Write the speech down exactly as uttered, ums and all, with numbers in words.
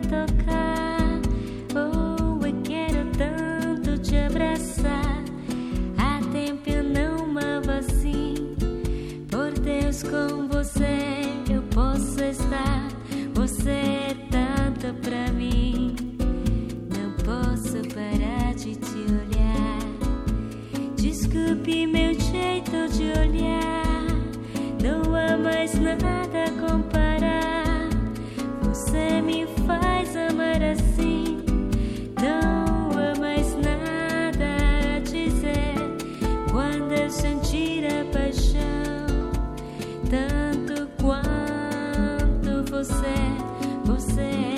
tocar. Oh, eu quero tanto te abraçar. Há tempo eu não amava assim. Por Deus, com você eu posso estar. Você é tanto pra mim. Não posso parar de te olhar. Desculpe meu jeito de olhar. Não há mais nada a comparar. Você me faz amar assim. Não há mais nada a dizer. Quando eu sentir a paixão, tanto quanto você, você